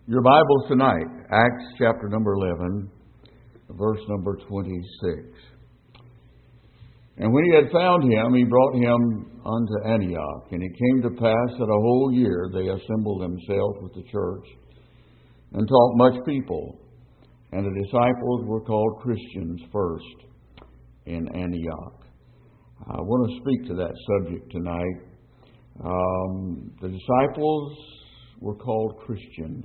Your Bibles tonight, Acts chapter number 11, verse number 26. And when he had found him, he brought him unto Antioch. And it came to pass that a whole year they assembled themselves with the church and taught much people. And the disciples were called Christians first in Antioch. I want to speak to that subject tonight. The disciples were called Christians.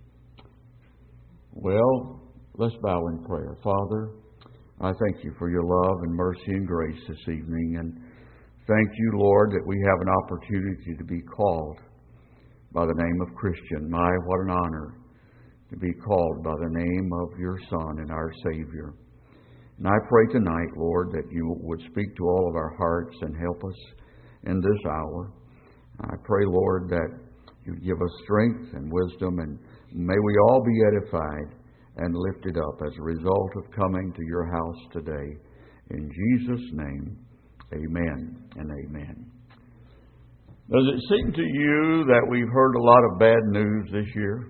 Well, let's bow in prayer. Father, I thank you for your love and mercy and grace this evening. And thank you, Lord, that we have an opportunity to be called by the name of Christian. My, what an honor to be called by the name of your Son and our Savior. And I pray tonight, Lord, that you would speak to all of our hearts and help us in this hour. I pray, Lord, that you give us strength and wisdom, and may we all be edified and lifted up as a result of coming to your house today. In Jesus' name, amen and amen. Does it seem to you that we've heard a lot of bad news this year?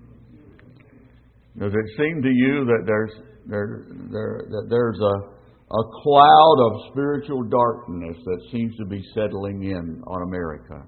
Does it seem to you that there's a cloud of spiritual darkness that seems to be settling in on America?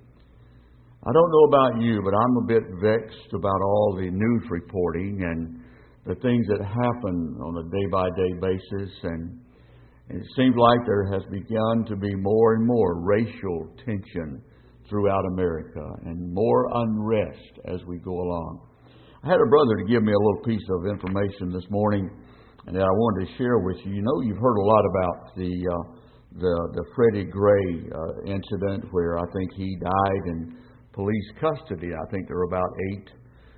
I don't know about you, but I'm a bit vexed about all the news reporting and the things that happen on a day-by-day basis. And it seems like there has begun to be more and more racial tension throughout America and more unrest as we go along. I had a brother to give me a little piece of information this morning and that I wanted to share with you. You know, you've heard a lot about the Freddie Gray incident where I think he died in police custody. I think there are about 8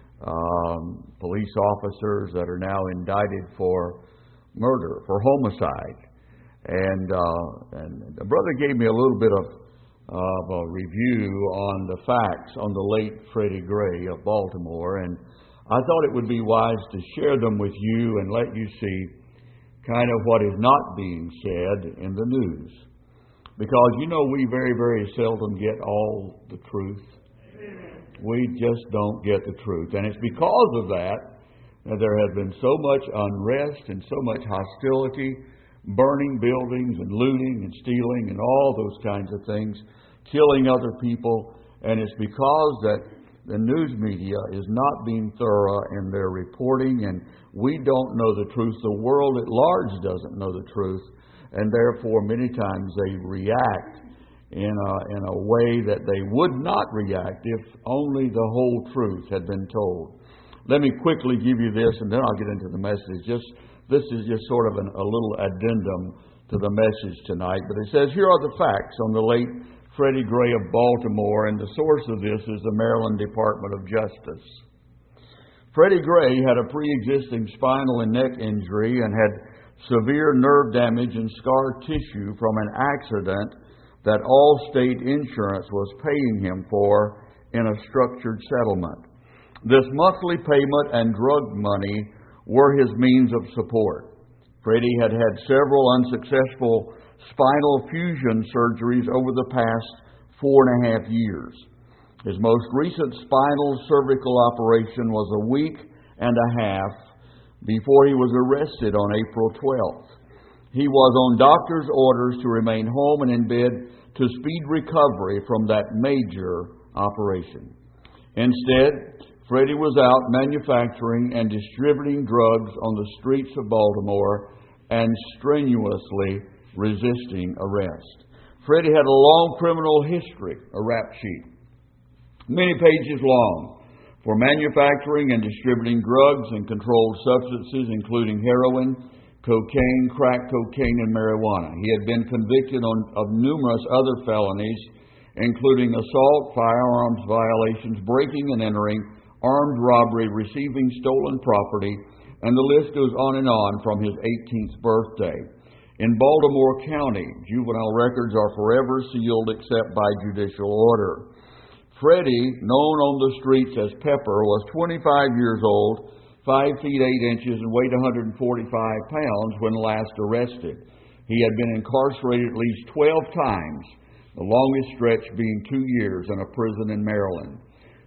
police officers that are now indicted for murder, for homicide. And the brother gave me a little bit of a review on the facts on the late Freddie Gray of Baltimore. And I thought it would be wise to share them with you and let you see kind of what is not being said in the news. Because, you know, we very, very seldom get all the truth. We just don't get the truth. And it's because of that there has been so much unrest and so much hostility, burning buildings and looting and stealing and all those kinds of things, killing other people. And it's because that the news media is not being thorough in their reporting, and we don't know the truth. The world at large doesn't know the truth, and therefore many times they react in a way that they would not react if only the whole truth had been told. Let me quickly give you this, and then I'll get into the message. This is just sort of a little addendum to the message tonight. But it says, here are the facts on the late Freddie Gray of Baltimore, and the source of this is the Maryland Department of Justice. Freddie Gray had a pre-existing spinal and neck injury and had severe nerve damage and scar tissue from an accident that Allstate Insurance was paying him for in a structured settlement. This monthly payment and drug money were his means of support. Freddie had had several unsuccessful spinal fusion surgeries over the past 4.5 years. His most recent spinal cervical operation was a week and a half before he was arrested on April 12th. He was on doctor's orders to remain home and in bed to speed recovery from that major operation. Instead, Freddie was out manufacturing and distributing drugs on the streets of Baltimore and strenuously resisting arrest. Freddie had a long criminal history, a rap sheet, many pages long, for manufacturing and distributing drugs and controlled substances, including heroin, cocaine, crack cocaine, and marijuana. He had been convicted of numerous other felonies, including assault, firearms violations, breaking and entering, armed robbery, receiving stolen property, and the list goes on and on from his 18th birthday. In Baltimore County, juvenile records are forever sealed except by judicial order. Freddie, known on the streets as Pepper, was 25 years old, 5 feet 8 inches, and weighed 145 pounds when last arrested. He had been incarcerated at least 12 times, the longest stretch being 2 years in a prison in Maryland.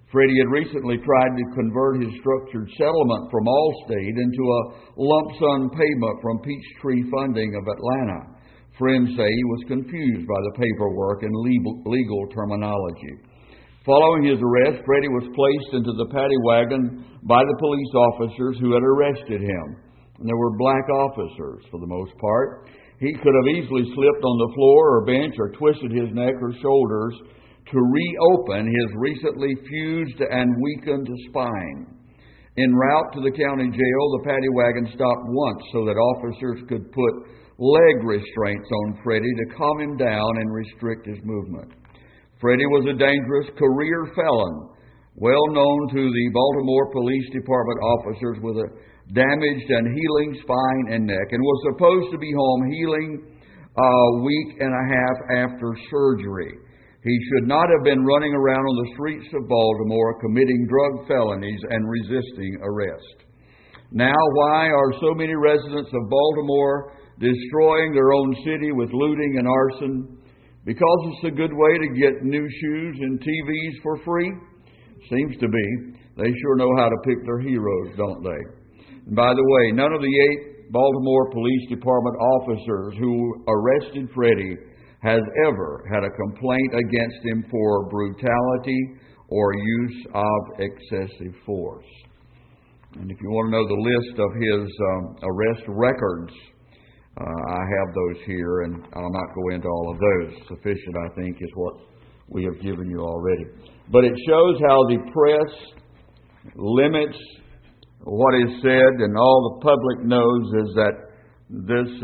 Freddie had recently tried to convert his structured settlement from Allstate into a lump sum payment from Peachtree Funding of Atlanta. Friends say he was confused by the paperwork and legal terminology. Following his arrest, Freddie was placed into the paddy wagon by the police officers who had arrested him. And there were black officers, for the most part. He could have easily slipped on the floor or bench or twisted his neck or shoulders to reopen his recently fused and weakened spine. En route to the county jail, the paddy wagon stopped once so that officers could put leg restraints on Freddie to calm him down and restrict his movement. Freddie was a dangerous career felon, well known to the Baltimore Police Department officers with a damaged and healing spine and neck, and was supposed to be home healing a week and a half after surgery. He should not have been running around on the streets of Baltimore committing drug felonies and resisting arrest. Now, why are so many residents of Baltimore destroying their own city with looting and arson? Because it's a good way to get new shoes and TVs for free? Seems to be. They sure know how to pick their heroes, don't they? And by the way, none of the 8 Baltimore Police Department officers who arrested Freddie has ever had a complaint against him for brutality or use of excessive force. And if you want to know the list of his arrest records, I have those here, and I'll not go into all of those. Sufficient, I think, is what we have given you already. But it shows how the press limits what is said, and all the public knows is that this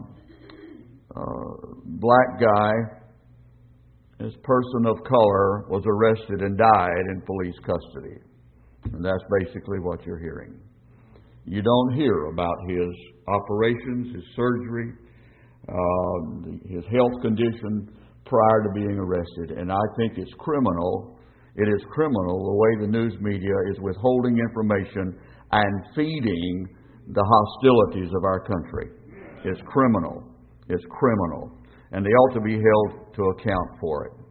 black guy, this person of color, was arrested and died in police custody. And that's basically what you're hearing. You don't hear about his operations, his surgery, his health condition prior to being arrested. And I think it's criminal. It is criminal the way the news media is withholding information and feeding the hostilities of our country. It's criminal. It's criminal. And they ought to be held to account for it.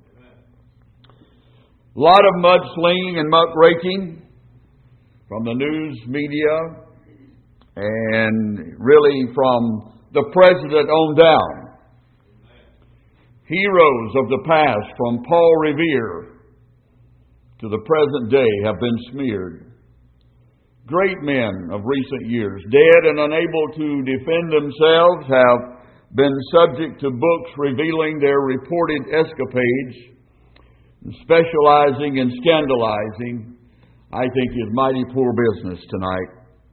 A lot of mudslinging and muckraking from the news media, and really from the president on down. Heroes of the past, from Paul Revere to the present day, have been smeared. Great men of recent years, dead and unable to defend themselves, have been subject to books revealing their reported escapades, and specializing in scandalizing, I think, is mighty poor business tonight.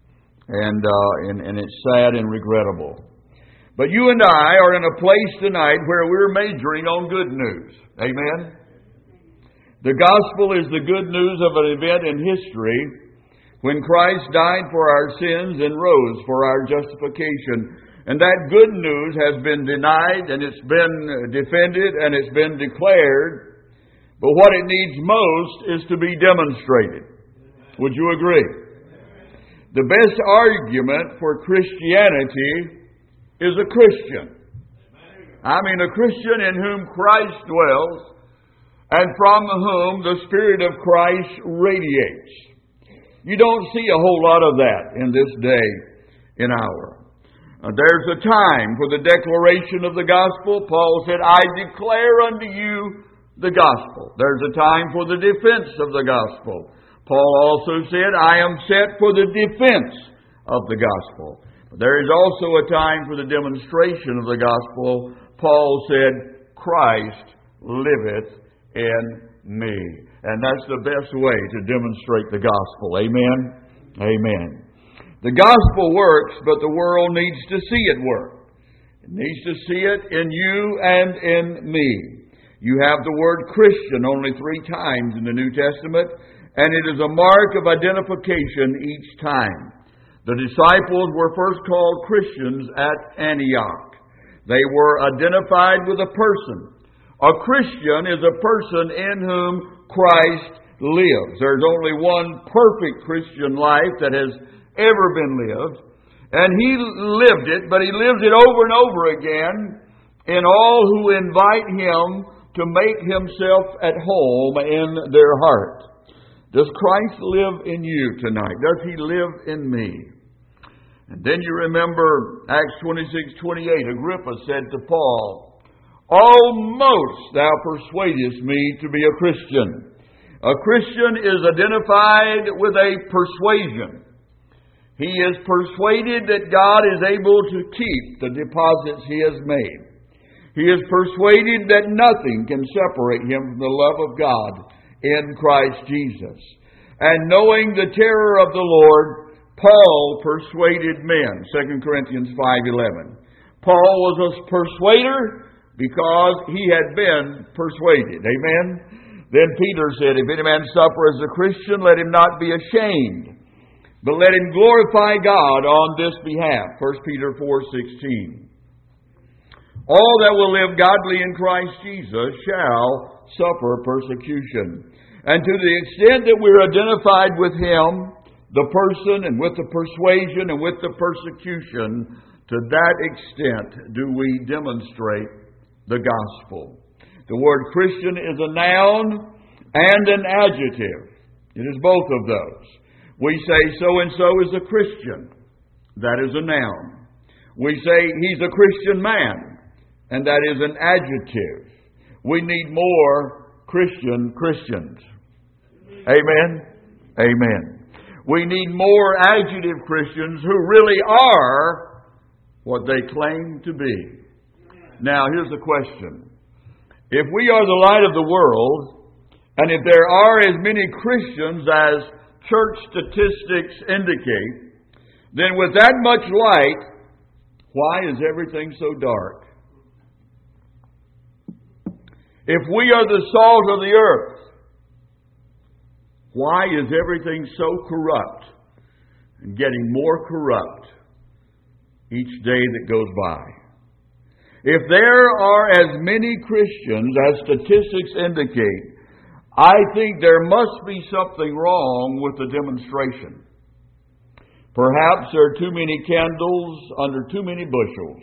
And it's sad and regrettable. But you and I are in a place tonight where we're majoring on good news. Amen? The gospel is the good news of an event in history when Christ died for our sins and rose for our justification. And that good news has been denied, and it's been defended, and it's been declared. But what it needs most is to be demonstrated. Would you agree? The best argument for Christianity is a Christian. I mean, a Christian in whom Christ dwells and from whom the Spirit of Christ radiates. You don't see a whole lot of that in this day and hour. There's a time for the declaration of the gospel. Paul said, I declare unto you the gospel. There's a time for the defense of the gospel. Paul also said, I am set for the defense of the gospel. There is also a time for the demonstration of the gospel. Paul said, Christ liveth in me. And that's the best way to demonstrate the gospel. Amen? Amen. The gospel works, but the world needs to see it work. It needs to see it in you and in me. You have the word Christian only 3 times in the New Testament, and it is a mark of identification each time. The disciples were first called Christians at Antioch. They were identified with a person. A Christian is a person in whom Christ lives. There's only one perfect Christian life that has ever been lived. And He lived it, but He lives it over and over again in all who invite Him to make Himself at home in their heart. Does Christ live in you tonight? Does He live in me? And then you remember Acts 26:28. Agrippa said to Paul, "Almost thou persuadest me to be a Christian." A Christian is identified with a persuasion. He is persuaded that God is able to keep the deposits He has made. He is persuaded that nothing can separate him from the love of God in Christ Jesus. And knowing the terror of the Lord, Paul persuaded men. 2 Corinthians 5:11. Paul was a persuader because he had been persuaded. Amen? Then Peter said, "If any man suffer as a Christian, let him not be ashamed, but let him glorify God on this behalf." 1 Peter 4:16. All that will live godly in Christ Jesus shall suffer persecution. And to the extent that we're identified with Him, the person, and with the persuasion and with the persecution, to that extent do we demonstrate the gospel. The word Christian is a noun and an adjective. It is both of those. We say so-and-so is a Christian. That is a noun. We say he's a Christian man. And that is an adjective. We need more Christians. Amen? Amen. We need more adjective Christians who really are what they claim to be. Now, here's the question. If we are the light of the world, and if there are as many Christians as church statistics indicate, then with that much light, why is everything so dark? If we are the salt of the earth, why is everything so corrupt and getting more corrupt each day that goes by? If there are as many Christians as statistics indicate, I think there must be something wrong with the demonstration. Perhaps there are too many candles under too many bushels.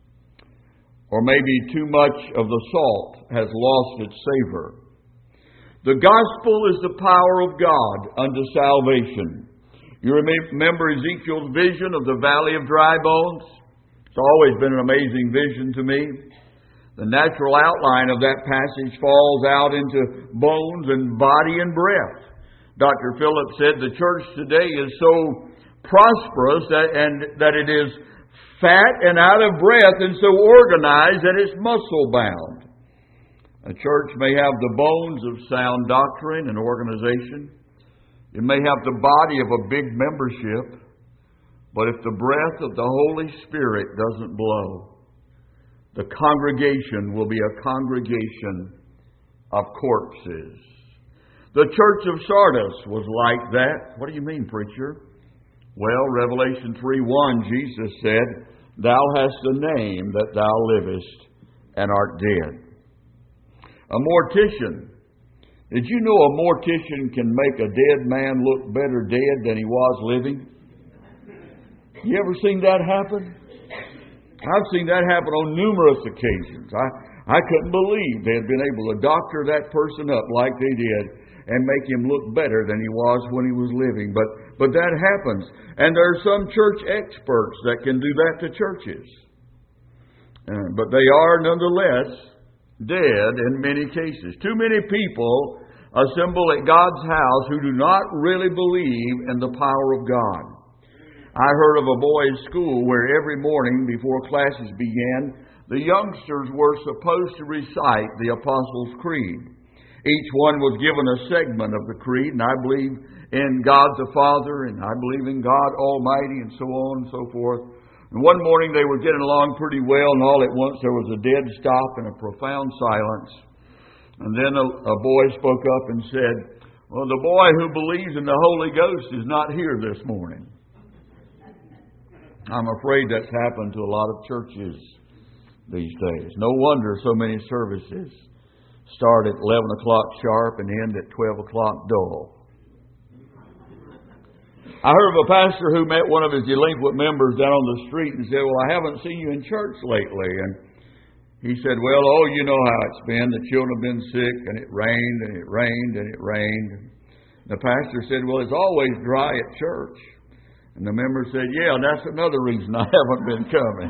Or maybe too much of the salt has lost its savor. The gospel is the power of God unto salvation. You remember Ezekiel's vision of the valley of dry bones? It's always been an amazing vision to me. The natural outline of that passage falls out into bones and body and breath. Dr. Phillips said the church today is so prosperous that it is fat and out of breath and so organized that it's muscle bound. A church may have the bones of sound doctrine and organization. It may have the body of a big membership, but if the breath of the Holy Spirit doesn't blow, the congregation will be a congregation of corpses. The church of Sardis was like that. What do you mean, preacher? Well, Revelation 3:1, Jesus said, "Thou hast a name that thou livest and art dead." A mortician. Did you know a mortician can make a dead man look better dead than he was living? You ever seen that happen? I've seen that happen on numerous occasions. I couldn't believe they had been able to doctor that person up like they did and make him look better than he was when he was living. But that happens. And there are some church experts that can do that to churches. But they are nonetheless dead in many cases. Too many people assemble at God's house who do not really believe in the power of God. I heard of a boys' school where every morning before classes began, the youngsters were supposed to recite the Apostles' Creed. Each one was given a segment of the creed, and I believe in God the Father, and I believe in God Almighty, and so on and so forth. And one morning they were getting along pretty well, and all at once there was a dead stop and a profound silence. And then a boy spoke up and said, "Well, the boy who believes in the Holy Ghost is not here this morning." I'm afraid that's happened to a lot of churches these days. No wonder so many services start at 11 o'clock sharp and end at 12 o'clock dull. I heard of a pastor who met one of his delinquent members down on the street and said, "Well, I haven't seen you in church lately." And he said, "Well, you know how it's been. The children have been sick, and it rained, and it rained, and it rained. The pastor said, well, it's always dry at church. And the member said, yeah, that's another reason I haven't been coming.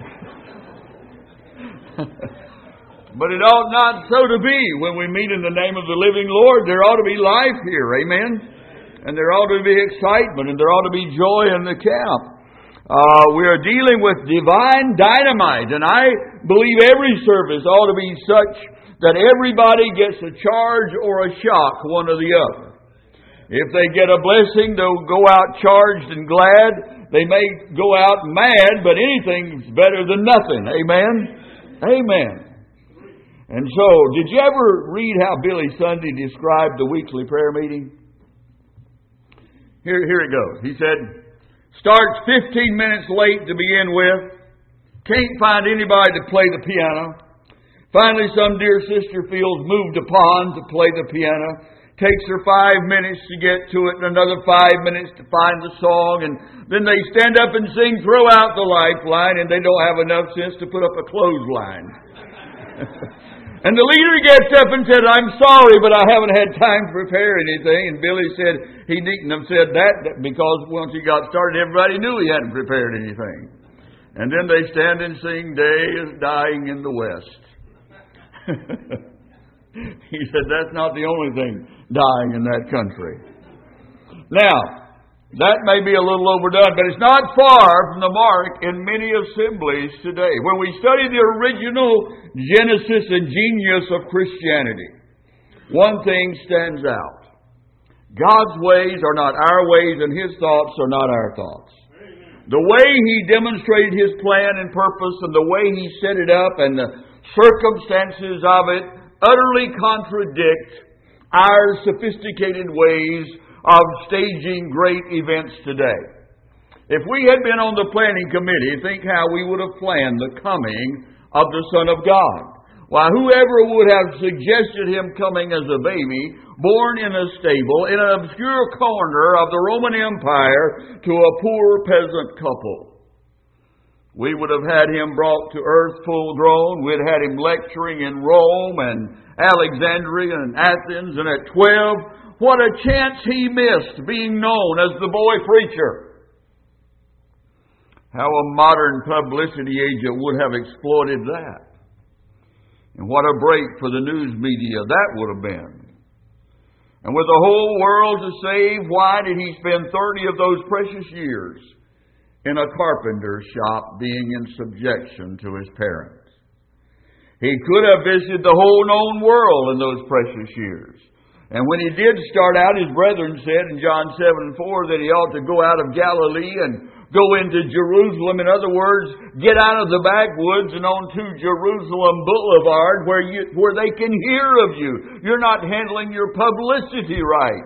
But it ought not so to be. When we meet in the name of the living Lord, there ought to be life here. Amen? And there ought to be excitement, and there ought to be joy in the camp. We are dealing with divine dynamite, and I believe every service ought to be such that everybody gets a charge or a shock, one or the other. If they get a blessing, they'll go out charged and glad. They may go out mad, but anything's better than nothing. Amen? Amen. And so, did you ever read how Billy Sunday described the weekly prayer meeting? Here it goes. He said, starts 15 minutes late to begin with. Can't find anybody to play the piano. Finally, some dear sister feels moved upon to play the piano. Takes her 5 minutes to get to it and another 5 minutes to find the song. And then they stand up and sing, throw out the lifeline, and they don't have enough sense to put up a clothesline. And the leader gets up and said, I'm sorry, but I haven't had time to prepare anything. And Billy said, he needn't have said that because once he got started, everybody knew he hadn't prepared anything. And then they stand and sing, Day is Dying in the West. He said, that's not the only thing dying in that country. Now, that may be a little overdone, but it's not far from the mark in many assemblies today. When we study the original genesis and genius of Christianity, one thing stands out. God's ways are not our ways, and His thoughts are not our thoughts. The way He demonstrated His plan and purpose, and the way He set it up, and the circumstances of it, utterly contradict our sophisticated ways of staging great events today. If we had been on the planning committee, think how we would have planned the coming of the Son of God. Why, whoever would have suggested Him coming as a baby, born in a stable, in an obscure corner of the Roman Empire, to a poor peasant couple? We would have had Him brought to earth full grown. We'd had Him lecturing in Rome and Alexandria and Athens, and at 12, what a chance He missed being known as the boy preacher. How a modern publicity agent would have exploited that. And what a break for the news media that would have been. And with the whole world to save, why did He spend 30 of those precious years in a carpenter's shop being in subjection to His parents? He could have visited the whole known world in those precious years. And when He did start out, His brethren said in John 7:4 that He ought to go out of Galilee and go into Jerusalem. In other words, get out of the backwoods and onto Jerusalem Boulevard where they can hear of you. You're not handling your publicity right.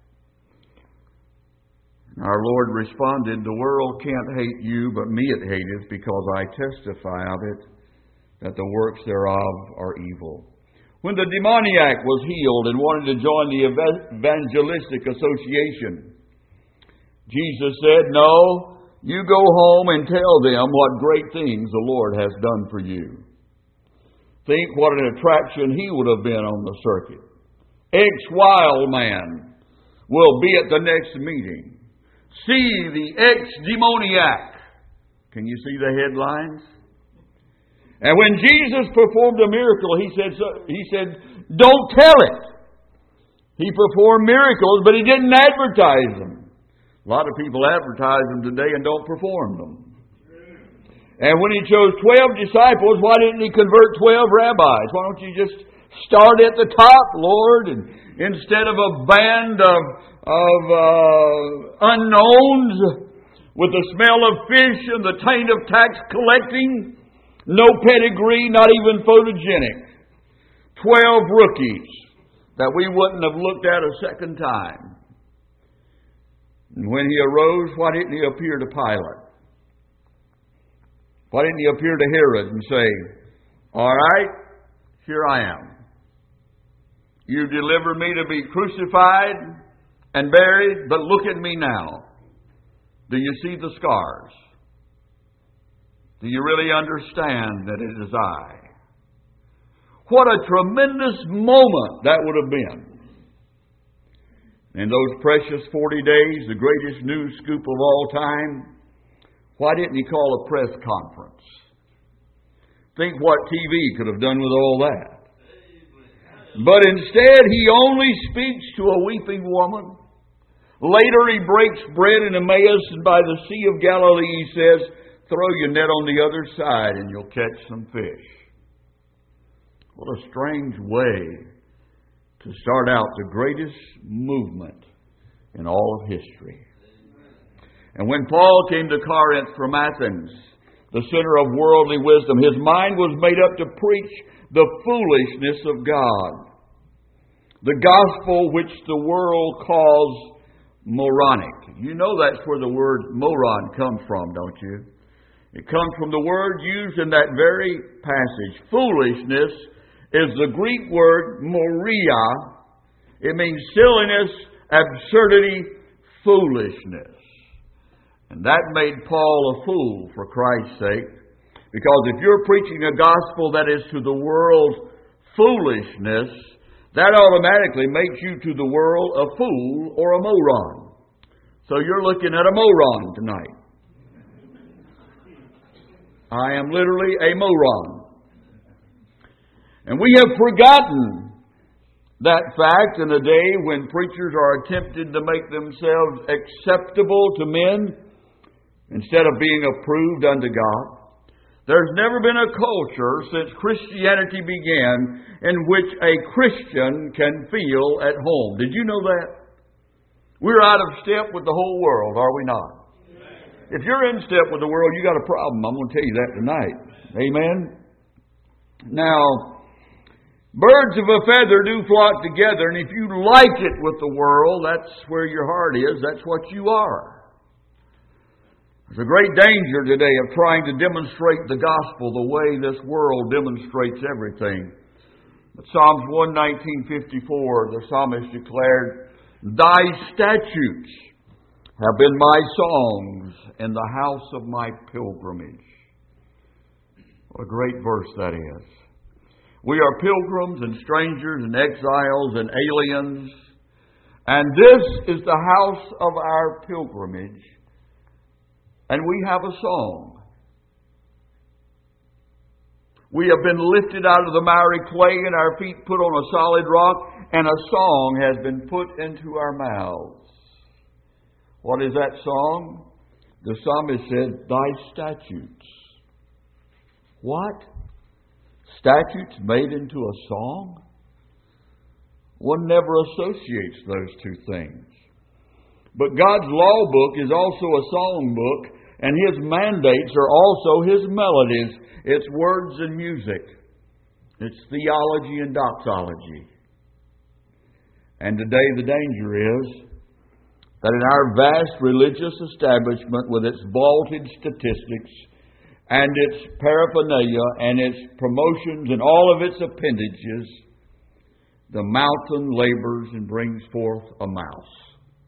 Our Lord responded, the world can't hate you, but me it hateth, because I testify of it, that the works thereof are evil. When the demoniac was healed and wanted to join the evangelistic association, Jesus said, no, you go home and tell them what great things the Lord has done for you. Think what an attraction he would have been on the circuit. Ex-wild man will be at the next meeting. See the ex-demoniac. Can you see the headlines? And when Jesus performed a miracle, He said, don't tell it. He performed miracles, but He didn't advertise them. A lot of people advertise them today and don't perform them. And when He chose 12 disciples, why didn't He convert 12 rabbis? Why don't you just start at the top, Lord, and instead of a band of unknowns with the smell of fish and the taint of tax collecting, no pedigree, not even photogenic. 12 rookies that we wouldn't have looked at a second time. And when He arose, why didn't He appear to Pilate? Why didn't He appear to Herod and say, all right, here I am. You delivered me to be crucified and buried, but look at me now. Do you see the scars? Do you really understand that it is I? What a tremendous moment that would have been. In those precious 40 days, the greatest news scoop of all time, why didn't he call a press conference? Think what TV could have done with all that. But instead, he only speaks to a weeping woman. Later, he breaks bread in Emmaus, and by the Sea of Galilee, he says, throw your net on the other side and you'll catch some fish. What a strange way to start out the greatest movement in all of history. And when Paul came to Corinth from Athens, the center of worldly wisdom, his mind was made up to preach the foolishness of God. The gospel which the world calls moronic. You know that's where the word moron comes from, don't you? It comes from the word used in that very passage. Foolishness is the Greek word moria. It means silliness, absurdity, foolishness. And that made Paul a fool for Christ's sake. Because if you're preaching a gospel that is to the world foolishness, that automatically makes you to the world a fool or a moron. So you're looking at a moron tonight. I am literally a moron. And we have forgotten that fact in a day when preachers are attempting to make themselves acceptable to men instead of being approved unto God. There's never been a culture since Christianity began in which a Christian can feel at home. Did you know that? We're out of step with the whole world, are we not? If you're in step with the world, you got a problem. I'm going to tell you that tonight. Amen? Now, birds of a feather do flock together, and if you like it with the world, that's where your heart is. That's what you are. There's a great danger today of trying to demonstrate the gospel the way this world demonstrates everything. But Psalms 119:54, the psalmist declared, Thy statutes have been my songs in the house of my pilgrimage. What a great verse that is. We are pilgrims and strangers and exiles and aliens. And this is the house of our pilgrimage. And we have a song. We have been lifted out of the miry clay and our feet put on a solid rock, and a song has been put into our mouths. What is that song? The psalmist said, Thy statutes. What? Statutes made into a song? One never associates those two things. But God's law book is also a song book, and His mandates are also His melodies. It's words and music. It's theology and doxology. And today the danger is that in our vast religious establishment with its vaulted statistics and its paraphernalia and its promotions and all of its appendages, the mountain labors and brings forth a mouse.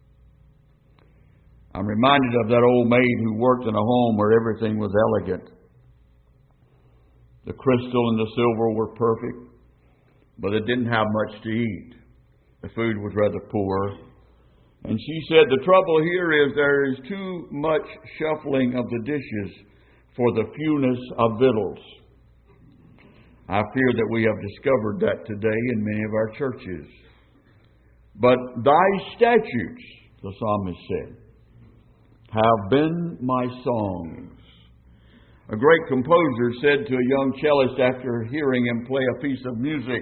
I'm reminded of that old maid who worked in a home where everything was elegant. The crystal and the silver were perfect, but it didn't have much to eat. The food was rather poor. And she said, the trouble here is there is too much shuffling of the dishes for the fewness of victuals. I fear that we have discovered that today in many of our churches. But thy statutes, the psalmist said, have been my songs. A great composer said to a young cellist after hearing him play a piece of music,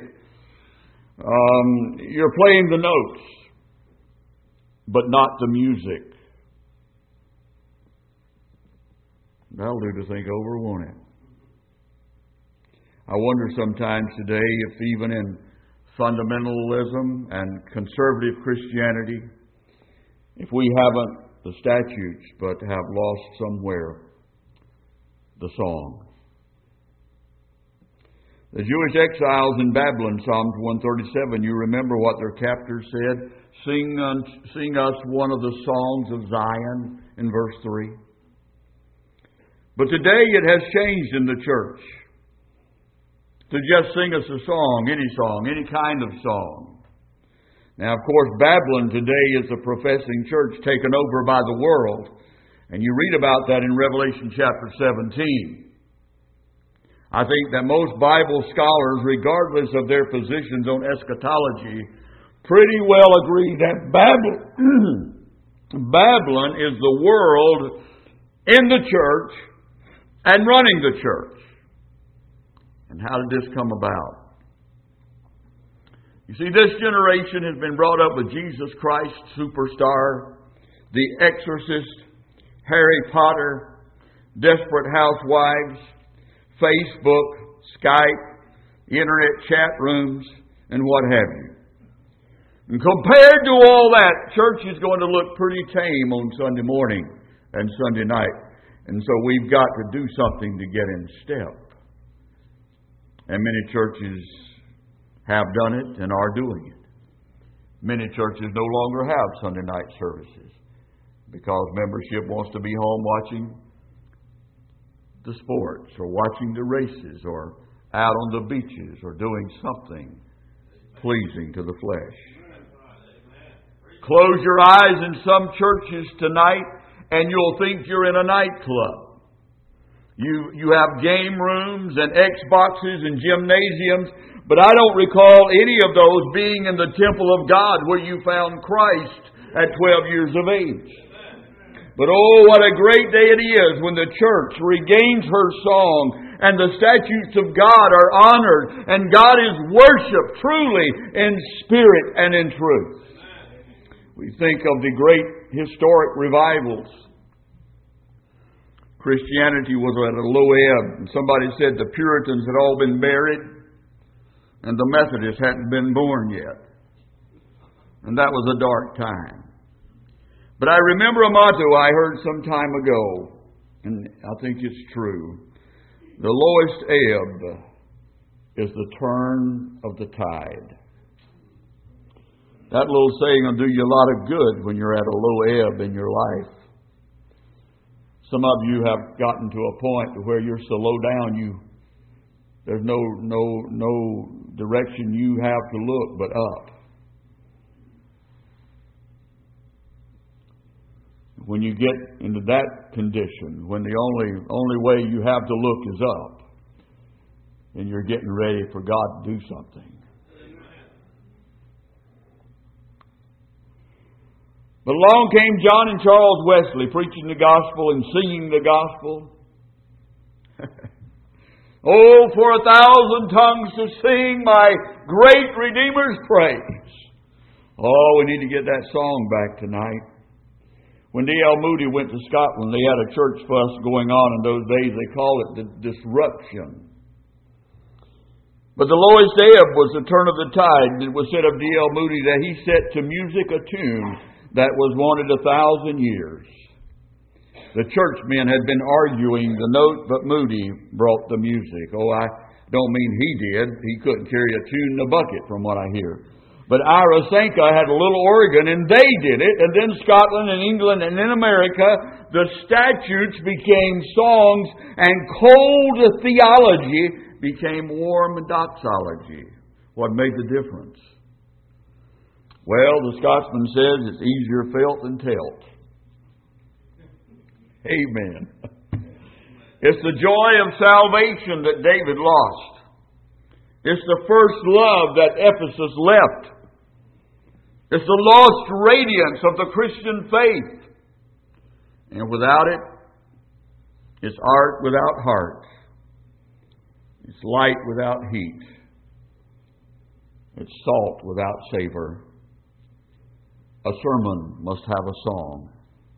you're playing the notes, but not the music. That'll do to think over, won't it? I wonder sometimes today if even in fundamentalism and conservative Christianity, if we haven't the statutes, but have lost somewhere the song. The Jewish exiles in Babylon, Psalms 137, you remember what their captors said? Sing us one of the songs of Zion in verse 3. But today it has changed in the church to just sing us a song, any kind of song. Now, of course, Babylon today is a professing church taken over by the world. And you read about that in Revelation chapter 17. I think that most Bible scholars, regardless of their positions on eschatology, pretty well agree that Babylon is the world in the church and running the church. And how did this come about? You see, this generation has been brought up with Jesus Christ, superstar, The Exorcist, Harry Potter, Desperate Housewives, Facebook, Skype, internet chat rooms, and what have you. And compared to all that, church is going to look pretty tame on Sunday morning and Sunday night. And so we've got to do something to get in step. And many churches have done it and are doing it. Many churches no longer have Sunday night services because membership wants to be home watching the sports or watching the races or out on the beaches or doing something pleasing to the flesh. Close your eyes in some churches tonight and you'll think you're in a nightclub. You have game rooms and Xboxes and gymnasiums, but I don't recall any of those being in the temple of God where you found Christ at 12 years of age. But oh, what a great day it is when the church regains her song and the statutes of God are honored and God is worshipped truly in spirit and in truth. We think of the great historic revivals. Christianity was at a low ebb. And somebody said the Puritans had all been buried and the Methodists hadn't been born yet. And that was a dark time. But I remember a motto I heard some time ago, and I think it's true. The lowest ebb is the turn of the tide. That little saying will do you a lot of good when you're at a low ebb in your life. Some of you have gotten to a point where you're so low down, there's no direction you have to look but up. When you get into that condition, when the only way you have to look is up, then you're getting ready for God to do something. But along came John and Charles Wesley preaching the gospel and singing the gospel. Oh, for 1,000 tongues to sing my great Redeemer's praise. Oh, we need to get that song back tonight. When D.L. Moody went to Scotland, they had a church fuss going on in those days. They called it the disruption. But the lowest ebb was the turn of the tide. It was said of D.L. Moody that he set to music a tune that was wanted 1,000 years. The churchmen had been arguing the note, but Moody brought the music. Oh, I don't mean he did. He couldn't carry a tune in a bucket from what I hear. But Ira Senka had a little organ and they did it. And then Scotland and England and in America, the statutes became songs and cold theology became warm doxology. What made the difference? Well, the Scotsman says it's easier felt than telt. Amen. It's the joy of salvation that David lost. It's the first love that Ephesus left. It's the lost radiance of the Christian faith. And without it, it's art without heart. It's light without heat. It's salt without savor. A sermon must have a song.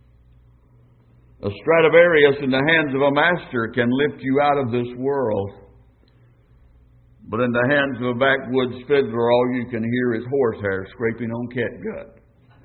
A Stradivarius in the hands of a master can lift you out of this world. But in the hands of a backwoods fiddler, all you can hear is horsehair scraping on catgut.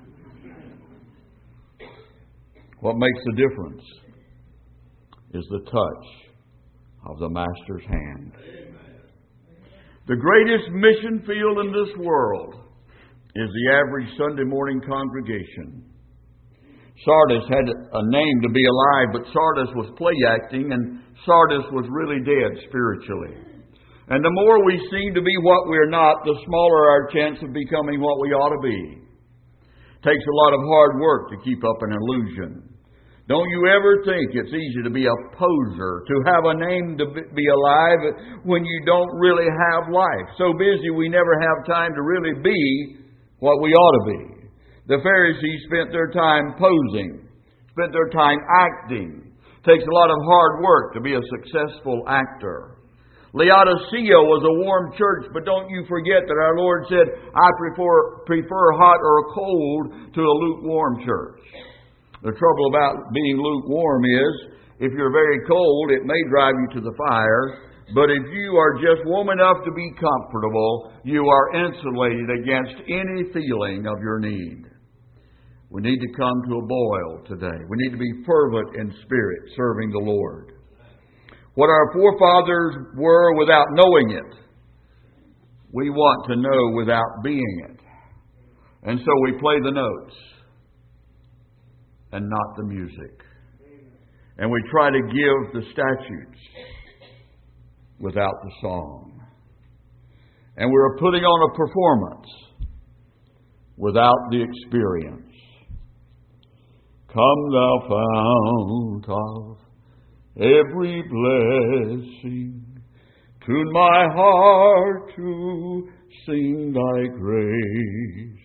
What makes the difference is the touch of the master's hand. The greatest mission field in this world is the average Sunday morning congregation. Sardis had a name to be alive, but Sardis was play acting, and Sardis was really dead spiritually. And the more we seem to be what we're not, the smaller our chance of becoming what we ought to be. It takes a lot of hard work to keep up an illusion. Don't you ever think it's easy to be a poser, to have a name to be alive when you don't really have life. So busy we never have time to really be what we ought to be. The Pharisees spent their time posing, spent their time acting. It takes a lot of hard work to be a successful actor. Laodicea was a warm church, but don't you forget that our Lord said, I prefer hot or cold to a lukewarm church. The trouble about being lukewarm is, if you're very cold, it may drive you to the fire. But if you are just warm enough to be comfortable, you are insulated against any feeling of your need. We need to come to a boil today. We need to be fervent in spirit, serving the Lord. What our forefathers were without knowing it, we want to know without being it. And so we play the notes and not the music. And we try to give the statutes without the song. And we're putting on a performance without the experience. Come thou fount of every blessing, tune my heart to sing thy grace.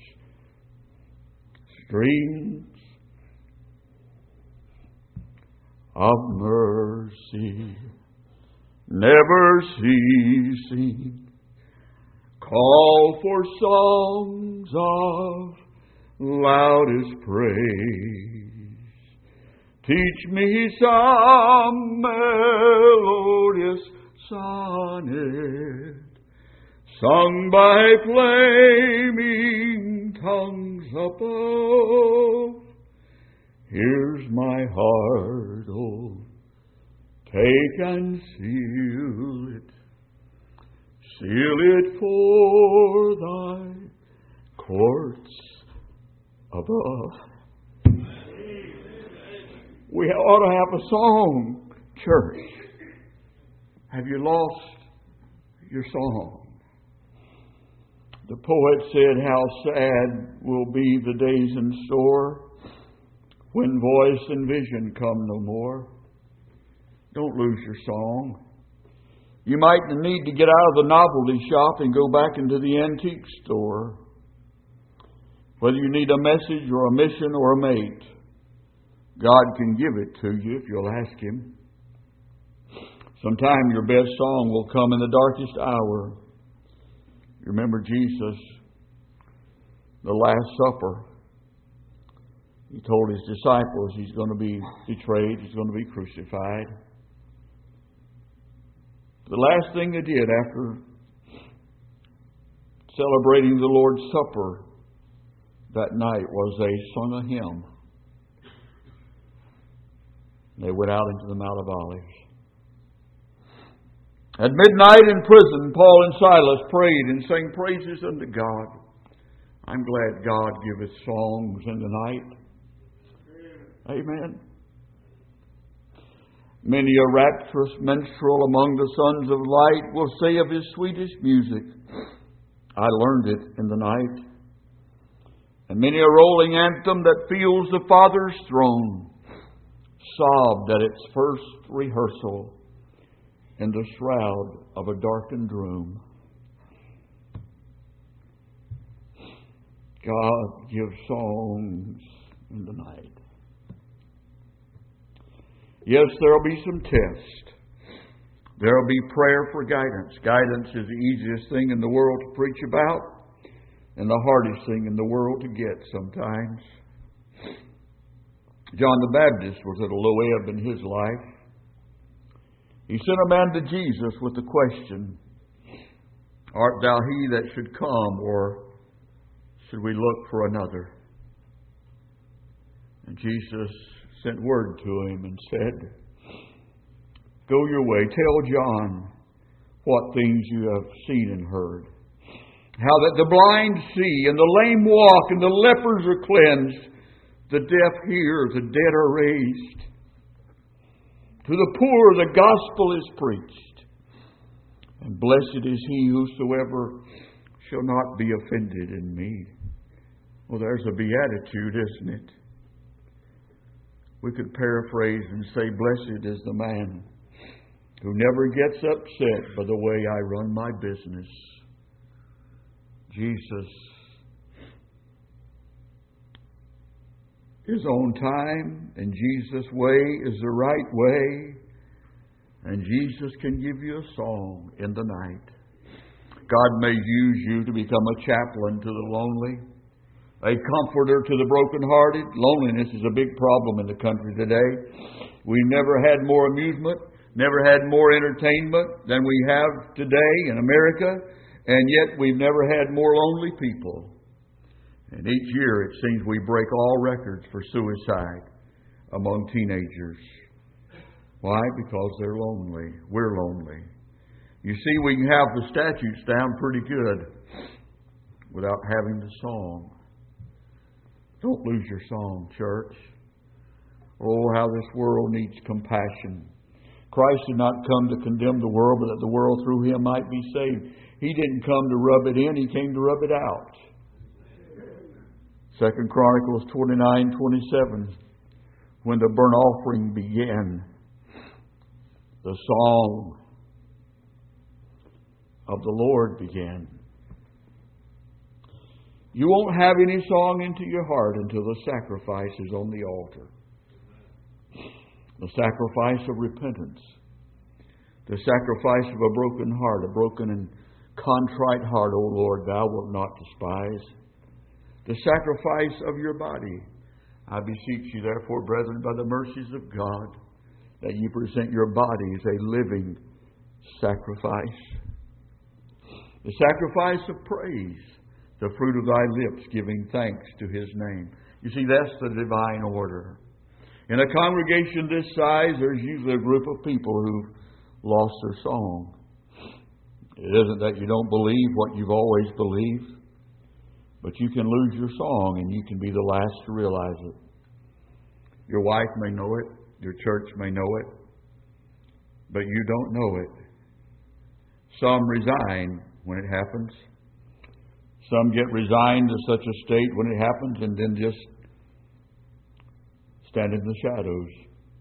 Streams of mercy never ceasing, call for songs of loudest praise. Teach me some melodious sonnet, sung by flaming tongues above. Here's my heart, oh, take and seal it for thy courts above. We ought to have a song, church. Have you lost your song? The poet said, how sad will be the days in store when voice and vision come no more. Don't lose your song. You might need to get out of the novelty shop and go back into the antique store. Whether you need a message or a mission or a mate, God can give it to you if you'll ask Him. Sometime your best song will come in the darkest hour. You remember Jesus, the Last Supper. He told His disciples He's going to be betrayed, He's going to be crucified. The last thing they did after celebrating the Lord's Supper that night was they sung a hymn. They went out into the Mount of Olives. At midnight in prison, Paul and Silas prayed and sang praises unto God. I'm glad God giveth songs in the night. Amen. Many a rapturous minstrel among the sons of light will say of his sweetest music, I learned it in the night. And many a rolling anthem that feels the Father's throne sobbed at its first rehearsal in the shroud of a darkened room. God gives songs in the night. Yes, there will be some tests. There will be prayer for guidance. Guidance is the easiest thing in the world to preach about and the hardest thing in the world to get sometimes. John the Baptist was at a low ebb in his life. He sent a man to Jesus with the question, art thou he that should come, or should we look for another? And Jesus sent word to him and said, go your way, tell John what things you have seen and heard. How that the blind see, and the lame walk, and the lepers are cleansed, the deaf hear, the dead are raised. To the poor the gospel is preached. And blessed is he whosoever shall not be offended in me. Well, there's a beatitude, isn't it? We could paraphrase and say, blessed is the man who never gets upset by the way I run my business. Jesus is on time, and Jesus' way is the right way, and Jesus can give you a song in the night. God may use you to become a chaplain to the lonely, a comforter to the brokenhearted. Loneliness is a big problem in the country today. We've never had more amusement, never had more entertainment than we have today in America, and yet we've never had more lonely people. And each year it seems we break all records for suicide among teenagers. Why? Because they're lonely. We're lonely. You see, we can have the statutes down pretty good without having the song. Don't lose your song, church. Oh, how this world needs compassion. Christ did not come to condemn the world, but that the world through Him might be saved. He didn't come to rub it in, He came to rub it out. 2 Chronicles 29:27. When the burnt offering began, the song of the Lord began. You won't have any song into your heart until the sacrifice is on the altar. The sacrifice of repentance. The sacrifice of a broken heart, a broken and contrite heart, O Lord, Thou wilt not despise. The sacrifice of your body. I beseech you, therefore, brethren, by the mercies of God, that you present your bodies a living sacrifice. The sacrifice of praise, the fruit of thy lips, giving thanks to His name. You see, that's the divine order. In a congregation this size, there's usually a group of people who've lost their song. It isn't that you don't believe what you've always believed, but you can lose your song and you can be the last to realize it. Your wife may know it, your church may know it, but you don't know it. Some resign when it happens. Some get resigned to such a state when it happens and then just stand in the shadows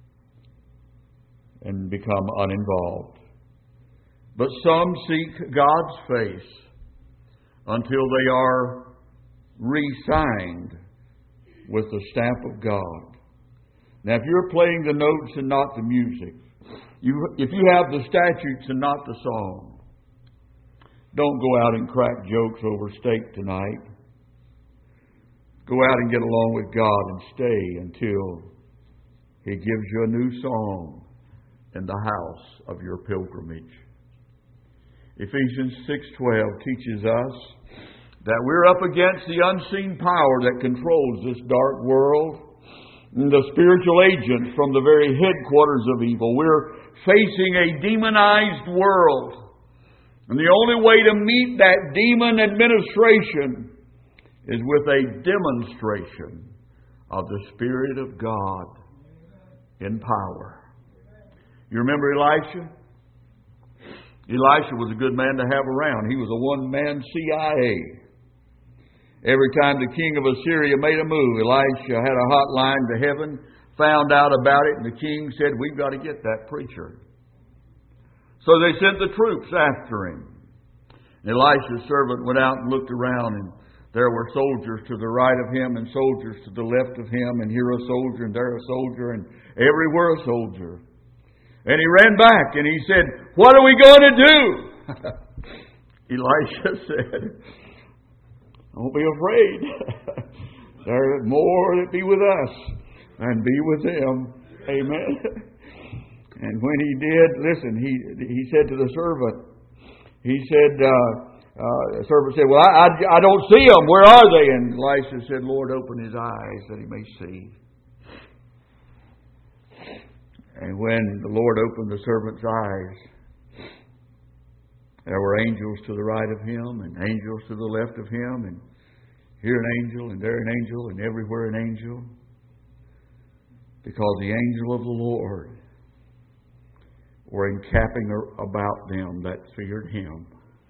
and become uninvolved. But some seek God's face until they are re-signed with the stamp of God. Now, if you're playing the notes and not the music, if you have the statutes and not the song, don't go out and crack jokes over steak tonight. Go out and get along with God and stay until He gives you a new song in the house of your pilgrimage. Ephesians 6:12 teaches us that we're up against the unseen power that controls this dark world, and the spiritual agents from the very headquarters of evil. We're facing a demonized world. And the only way to meet that demon administration is with a demonstration of the Spirit of God in power. You remember Elisha? Elisha was a good man to have around. He was a one-man CIA. Every time the king of Assyria made a move, Elisha had a hotline to heaven, found out about it, and the king said, "We've got to get that preacher." So they sent the troops after him. And Elisha's servant went out and looked around, and there were soldiers to the right of him and soldiers to the left of him, and here a soldier and there a soldier, and everywhere a soldier. And he ran back and he said, "What are we going to do?" Elisha said, "Don't be afraid. There are more that be with us and be with them." Amen. And when he did, listen, he said to the servant, the servant said, "Well, I don't see them. Where are they?" And Elisha said, "Lord, open his eyes that he may see." And when the Lord opened the servant's eyes, there were angels to the right of him and angels to the left of him, and here an angel and there an angel and everywhere an angel. Because the angel of the Lord were encamping about them that feared Him.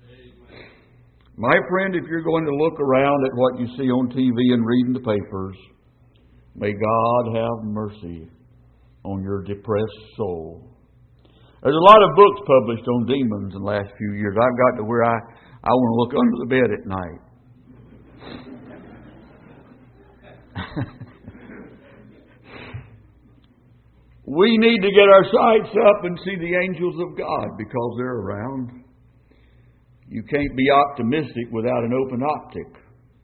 My friend, if you're going to look around at what you see on TV and read in the papers, may God have mercy on your depressed soul. There's a lot of books published on demons in the last few years. I've got to where I want to look under the bed at night. We need to get our sights up and see the angels of God because they're around. You can't be optimistic without an open optic.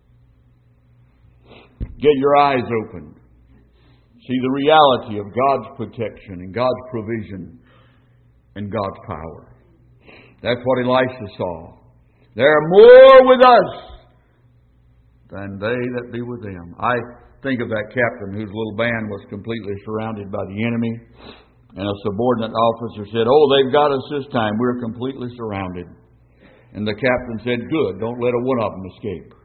Get your eyes open. See the reality of God's protection and God's provision and God's power. That's what Elisha saw. There are more with us than they that be with them. I think of that captain whose little band was completely surrounded by the enemy, and a subordinate officer said, "Oh, they've got us this time. We're completely surrounded." And the captain said, "Good, don't let a one of them escape."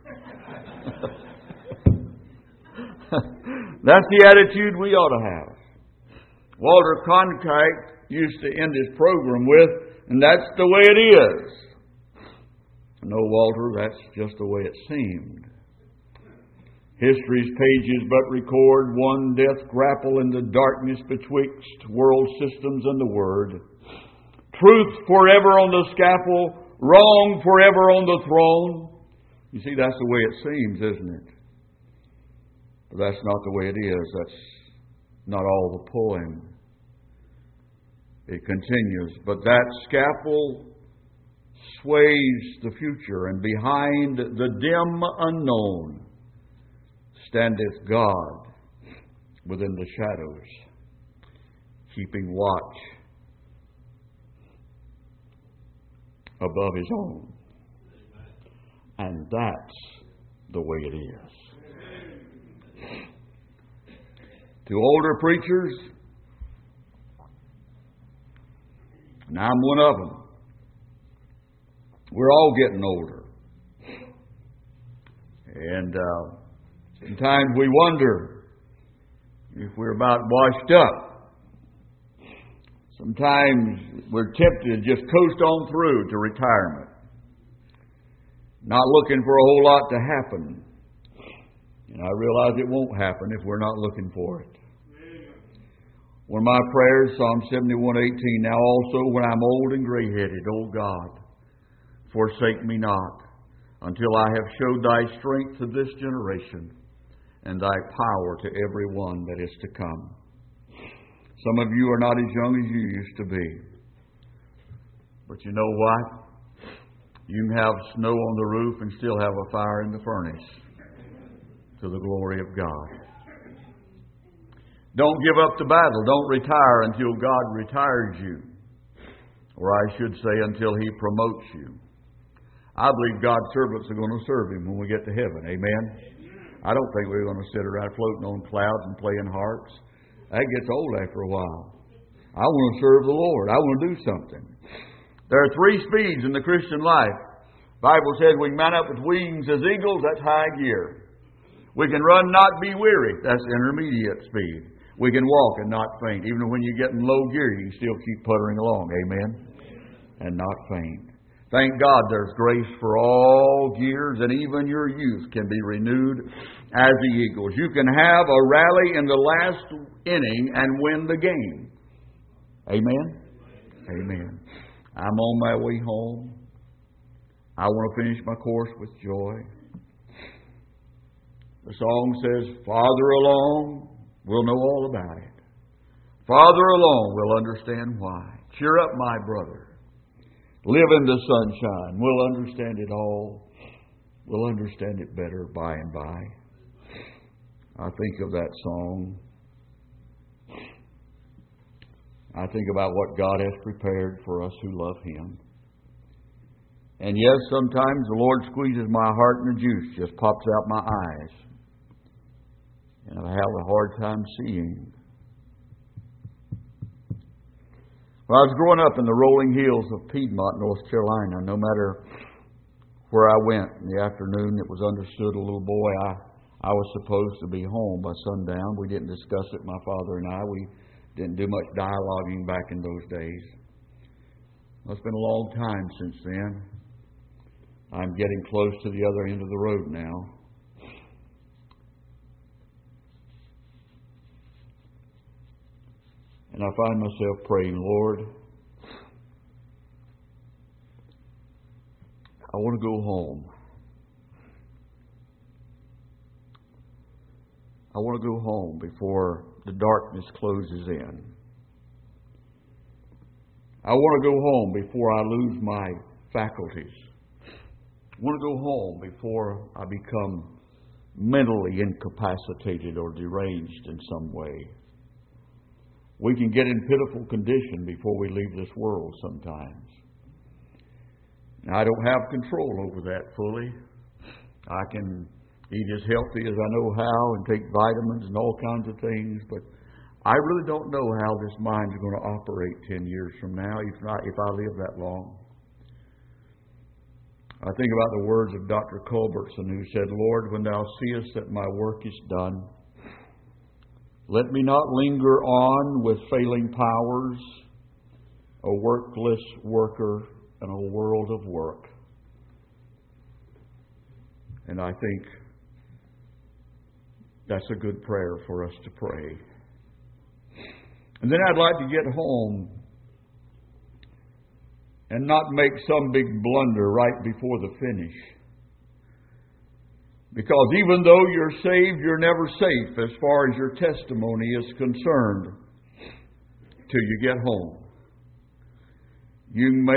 That's the attitude we ought to have. Walter Cronkite used to end his program with, "And that's the way it is." No, Walter, that's just the way it seemed. History's pages but record one death grapple in the darkness betwixt world systems and the Word. Truth forever on the scaffold, wrong forever on the throne. You see, that's the way it seems, isn't it? But that's not the way it is. That's not all the poem. It continues, "But that scaffold sways the future, and behind the dim unknown standeth God within the shadows, keeping watch above His own." And that's the way it is. To older preachers, and I'm one of them, we're all getting older. And sometimes we wonder if we're about washed up. Sometimes we're tempted to just coast on through to retirement, not looking for a whole lot to happen. And I realize it won't happen if we're not looking for it. One of my prayers, Psalm 71:18, "Now also when I'm old and gray-headed, O God, forsake me not, until I have showed Thy strength to this generation, and Thy power to every one that is to come." Some of you are not as young as you used to be. But you know what? You can have snow on the roof and still have a fire in the furnace, to the glory of God. Don't give up the battle. Don't retire until God retires you. Or I should say, until He promotes you. I believe God's servants are going to serve Him when we get to heaven. Amen? I don't think we're going to sit around floating on clouds and playing harps. That gets old after a while. I want to serve the Lord. I want to do something. There are 3 speeds in the Christian life. The Bible says we can mount up with wings as eagles. That's high gear. We can run, not be weary. That's intermediate speed. We can walk and not faint. Even when you get in low gear, you can still keep puttering along. Amen? And not faint. Thank God there's grace for all gears, and even your youth can be renewed as the eagles. You can have a rally in the last inning and win the game. Amen? Amen. I'm on my way home. I want to finish my course with joy. The song says, "Farther along, we'll know all about it. Farther along, we'll understand why. Cheer up, my brother. Live in the sunshine. We'll understand it all. We'll understand it better by and by." I think of that song. I think about what God has prepared for us who love Him. And yes, sometimes the Lord squeezes my heart and the juice just pops out my eyes. And I have a hard time seeing. When I was growing up in the rolling hills of Piedmont, North Carolina, no matter where I went in the afternoon, it was understood a little boy, I was supposed to be home by sundown. We didn't discuss it, my father and I. We didn't do much dialoguing back in those days. It's been a long time since then. I'm getting close to the other end of the road now. And I find myself praying, Lord, I want to go home. I want to go home before the darkness closes in. I want to go home before I lose my faculties. I want to go home before I become mentally incapacitated or deranged in some way. We can get in pitiful condition before we leave this world sometimes. Now, I don't have control over that fully. I can eat as healthy as I know how and take vitamins and all kinds of things, but I really don't know how this mind is going to operate 10 years from now, if I live that long. I think about the words of Dr. Culbertson, who said, Lord, when thou seest that my work is done, let me not linger on with failing powers, a workless worker in a world of work. And I think that's a good prayer for us to pray. And then I'd like to get home and not make some big blunder right before the finish. Because even though you're saved, you're never safe as far as your testimony is concerned till you get home. You can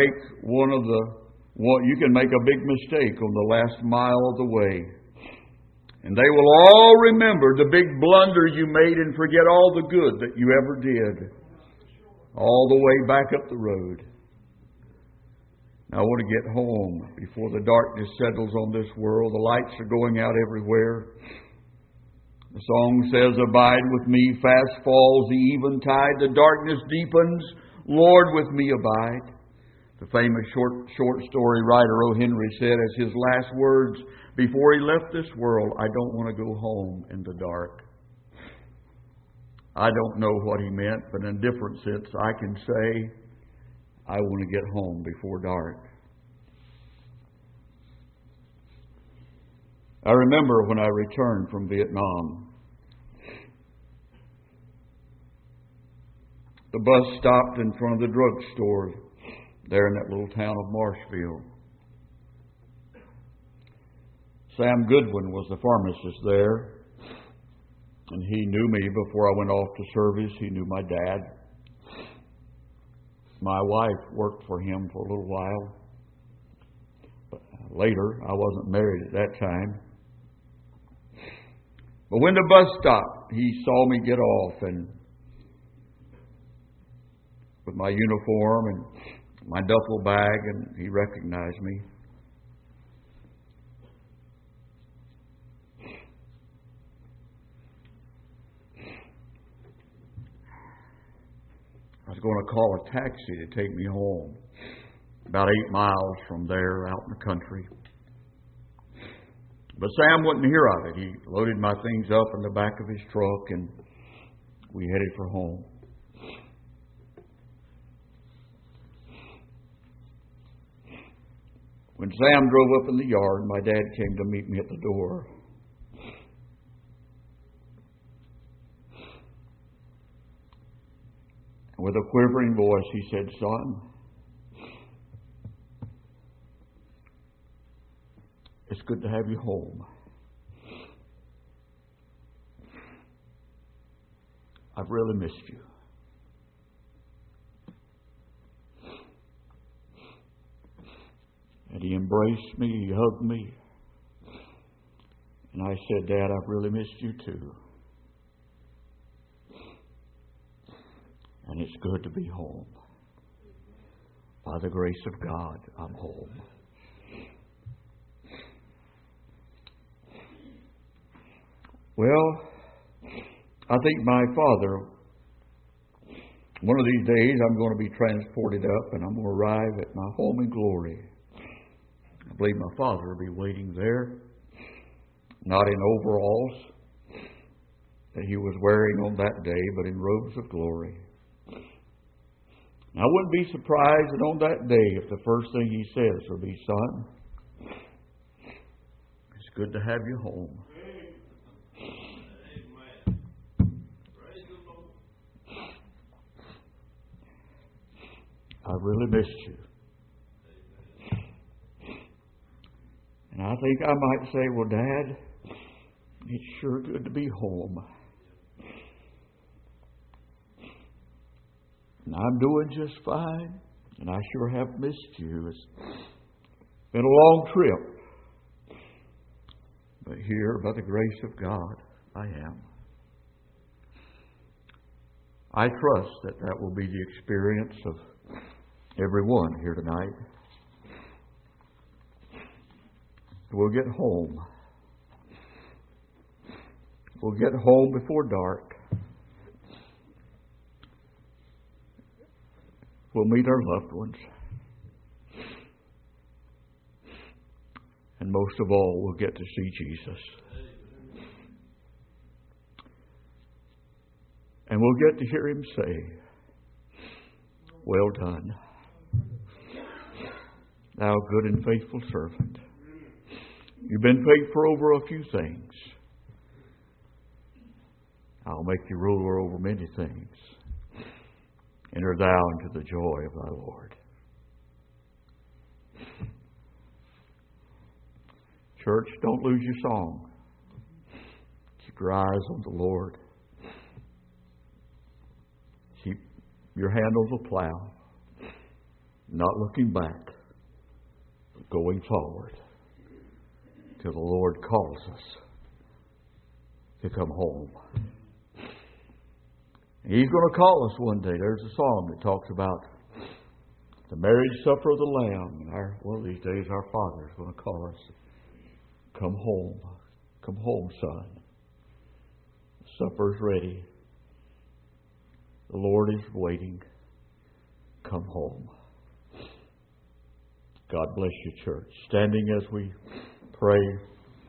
make a big mistake on the last mile of the way. And they will all remember the big blunder you made and forget all the good that you ever did. All the way back up the road. Now, I want to get home before the darkness settles on this world. The lights are going out everywhere. The song says, Abide with me, fast falls the eventide. The darkness deepens, Lord, with me abide. The famous short story writer O. Henry said as his last words before he left this world, I don't want to go home in the dark. I don't know what he meant, but in a different sense, I can say, I want to get home before dark. I remember when I returned from Vietnam, the bus stopped in front of the drugstore there in that little town of Marshfield. Sam Goodwin was the pharmacist there, and he knew me before I went off to service. He knew my dad. My wife worked for him for a little while. But later, I wasn't married at that time. But when the bus stopped, he saw me get off and with my uniform and my duffel bag, and he recognized me. I was going to call a taxi to take me home, about 8 miles from there out in the country. But Sam wouldn't hear of it. He loaded my things up in the back of his truck and we headed for home. When Sam drove up in the yard, my dad came to meet me at the door. With a quivering voice, he said, Son, it's good to have you home. I've really missed you. And he embraced me, he hugged me. And I said, Dad, I've really missed you too. And it's good to be home. By the grace of God, I'm home. Well, I think my father, one of these days I'm going to be transported up and I'm going to arrive at my home in glory. I believe my father will be waiting there, not in overalls that he was wearing on that day, but in robes of glory. I wouldn't be surprised that on that day if the first thing He says will be, son, it's good to have you home. I really missed you. And I think I might say, well, Dad, it's sure good to be home. And I'm doing just fine, and I sure have missed you. It's been a long trip. But here, by the grace of God, I am. I trust that that will be the experience of everyone here tonight. We'll get home. We'll get home before dark. We'll meet our loved ones. And most of all, we'll get to see Jesus. And we'll get to hear Him say, well done, thou good and faithful servant. You've been faithful over a few things. I'll make you ruler over many things. Enter thou into the joy of thy Lord. Church, don't lose your song. Keep your eyes on the Lord. Keep your hand on the plow. Not looking back, but going forward till the Lord calls us to come home. And He's going to call us one day. There's a song that talks about the marriage supper of the Lamb. And one of these days our Father is going to call us. Come home. Come home, son. The supper's ready. The Lord is waiting. Come home. God bless you, church. Standing as we pray.